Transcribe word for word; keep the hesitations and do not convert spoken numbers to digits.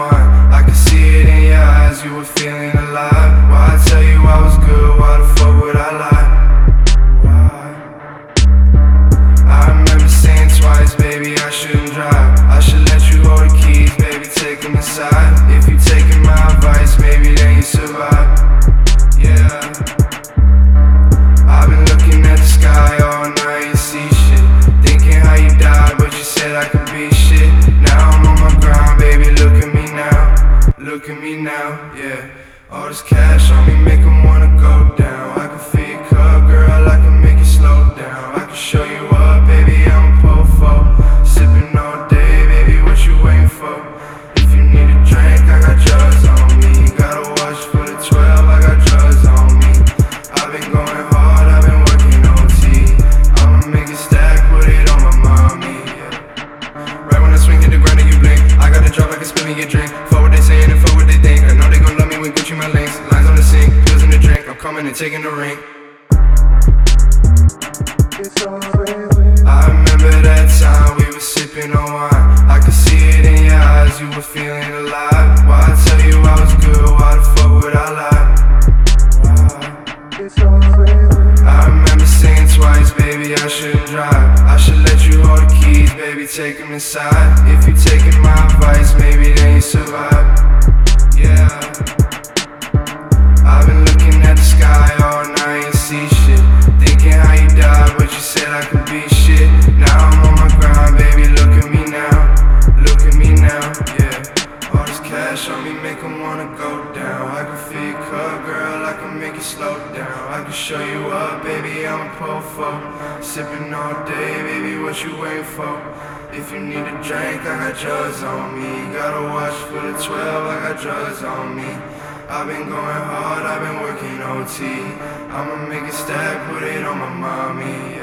wine. I could see it in your eyes, you were feeling alive. Why I tell you I was good, why the fuck would I lie? Why? I remember saying twice, baby, I shouldn't drive. I should let you hold the keys, baby, take them inside. If you taking my advice, maybe then you survive. Yeah, I've been looking at the sky all night and see shit, thinking how you died, but you said I could be shit. Now I'm on my grind, baby, look at me now. Look at me now, yeah. All this cash on me make 'em wanna go down. I can feel your cup, girl, I can make you slow down. I can show you up, baby, I'm a po-fo. Sipping all day, baby, what you waiting for? If you need a drink, I got drugs on me. Gotta watch for the twelve, I got drugs on me. I've been going hard, I've been working O T. I'ma make it stack, put it on my mommy, yeah. Right when I swing hit the ground and you blink, I got the drop, I can spill me your drink. Fuck what they saying and fuck what they think. I know they gon' love me when Gucci my links. Lines on the sink, pills in the drink. I'm coming and taking the ring. I remember that time we were sipping on wine. I could see it in your eyes, you were feeling alive. Why I tell you I was good, why the fuck would I lie? I remember saying twice, baby, I shouldn't drive. I should let you hold the keys, baby, take them inside. If you taking my advice, maybe then you survive. Yeah, I've been looking at the sky all night and see shit, thinking how you died, but you said I could be shit. Now I'm on my grind, baby, look at me now. Look at me now, yeah. All this cash on me make 'em wanna go down. I can feel your cup, girl, I can make you slow down. I can show you up, baby, I'm a po-fo. Sipping all day, baby, what you waiting for? If you need a drink, I got drugs on me. Gotta watch for the twelve, I got drugs on me. I've been going hard, I've been working O T. I'ma make it stack, put it on my mommy, yeah.